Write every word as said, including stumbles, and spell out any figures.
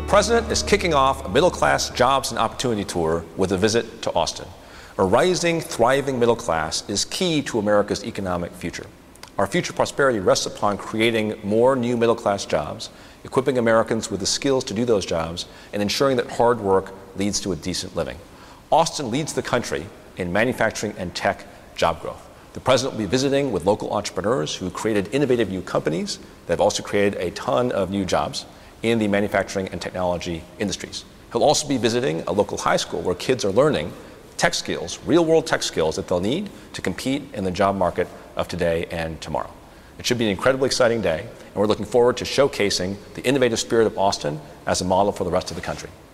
President is kicking off a middle-class jobs and opportunity tour with a visit to Austin. A rising, thriving middle class is key to America's economic future. Our future prosperity rests upon creating more new middle-class jobs, equipping Americans with the skills to do those jobs, and ensuring that hard work leads to a decent living. Austin leads the country in manufacturing and tech job growth. The President will be visiting with local entrepreneurs who created innovative new companies that have also created a ton of new jobs in the manufacturing and technology industries. He'll also be visiting a local high school where kids are learning tech skills, real-world tech skills that they'll need to compete in the job market of today and tomorrow. It should be an incredibly exciting day, and we're looking forward to showcasing the innovative spirit of Austin as a model for the rest of the country.